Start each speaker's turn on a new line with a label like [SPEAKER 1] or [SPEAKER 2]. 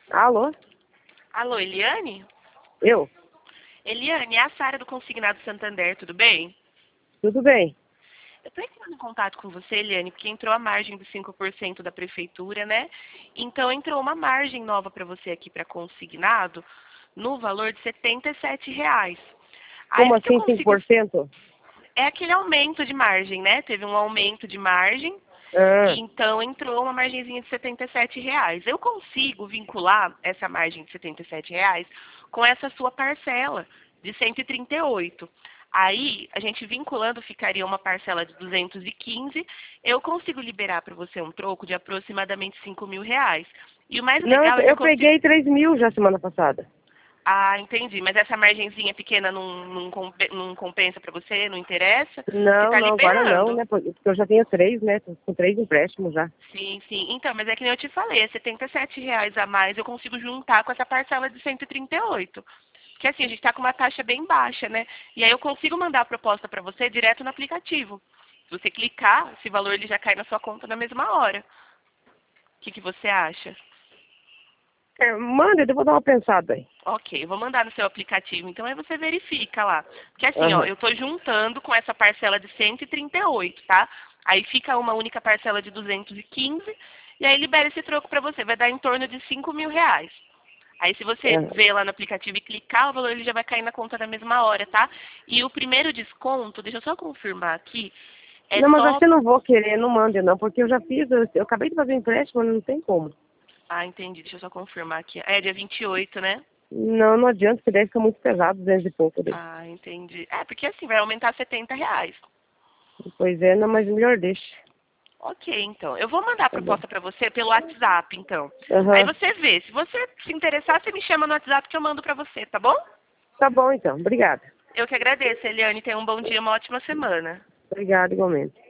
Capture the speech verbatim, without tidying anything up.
[SPEAKER 1] Alô?
[SPEAKER 2] Alô, Eliane?
[SPEAKER 1] Eu?
[SPEAKER 2] Eliane, é a Sara do Consignado Santander, tudo bem?
[SPEAKER 1] Tudo bem?
[SPEAKER 2] Eu estou entrando em contato com você, Eliane, porque entrou a margem dos cinco por cento da prefeitura, né? Então entrou uma margem nova para você aqui para consignado no valor de setenta e sete reais. Aí
[SPEAKER 1] Como
[SPEAKER 2] o que eu
[SPEAKER 1] assim cinco
[SPEAKER 2] consigo...
[SPEAKER 1] por cento?
[SPEAKER 2] É aquele aumento de margem, né? Teve um aumento de margem,
[SPEAKER 1] Ah,
[SPEAKER 2] então entrou uma margenzinha de setenta e sete reais. Eu consigo vincular essa margem de setenta e sete reais com essa sua parcela de cento e trinta e oito. Aí, a gente vinculando, ficaria uma parcela de duzentos e quinze. Eu consigo liberar para você um troco de aproximadamente cinco mil reais. E o mais
[SPEAKER 1] não,
[SPEAKER 2] legal é que eu
[SPEAKER 1] eu
[SPEAKER 2] consigo...
[SPEAKER 1] peguei três mil já semana passada.
[SPEAKER 2] Ah, entendi. Mas essa margenzinha pequena não, não, compe- não compensa para você? Não interessa? Porque
[SPEAKER 1] Não,
[SPEAKER 2] tá
[SPEAKER 1] não, agora não,
[SPEAKER 2] liberando.
[SPEAKER 1] né? Porque eu já tenho três, né? Tô com três empréstimos já.
[SPEAKER 2] Sim, sim. Então, mas é que nem eu te falei, é setenta e sete reais a mais eu consigo juntar com essa parcela de cento e trinta e oito. Porque assim, a gente está com uma taxa bem baixa, né? E aí eu consigo mandar a proposta para você direto no aplicativo. Se você clicar, esse valor ele já cai na sua conta na mesma hora. O que, que você acha?
[SPEAKER 1] É, manda, eu vou dar uma pensada aí.
[SPEAKER 2] Ok, eu vou mandar no seu aplicativo, então aí você verifica lá. Porque assim, ó,
[SPEAKER 1] Aham.
[SPEAKER 2] eu estou juntando com essa parcela de cento e trinta e oito, tá? Aí fica uma única parcela de duzentos e quinze e aí libera esse troco para você. Vai dar em torno de cinco mil reais. Aí se você
[SPEAKER 1] Aham.
[SPEAKER 2] vê lá no aplicativo e clicar, o valor ele já vai cair na conta na mesma hora, tá? E o primeiro desconto, deixa eu só confirmar aqui, é
[SPEAKER 1] Não, mas acho
[SPEAKER 2] só...
[SPEAKER 1] que eu não vou querer, não mande não, porque eu já fiz, eu, eu acabei de fazer um empréstimo, não tem como.
[SPEAKER 2] Ah, entendi, deixa eu só confirmar aqui. É dia vinte e oito, né?
[SPEAKER 1] Não, não adianta, porque daí fica muito pesado, duzentos e pouco daí.
[SPEAKER 2] Ah, entendi. É, porque assim, vai aumentar setenta reais.
[SPEAKER 1] Pois é, não, mas melhor deixa.
[SPEAKER 2] Ok, então. Eu vou mandar a
[SPEAKER 1] Tá bom.
[SPEAKER 2] proposta para você pelo WhatsApp, então. Aí
[SPEAKER 1] Aham.
[SPEAKER 2] você vê. Se você se interessar, você me chama no WhatsApp que eu mando para você, tá bom?
[SPEAKER 1] Tá bom então, obrigada.
[SPEAKER 2] Eu que agradeço, Eliane. Tenha um bom dia, uma ótima semana.
[SPEAKER 1] Obrigada igualmente.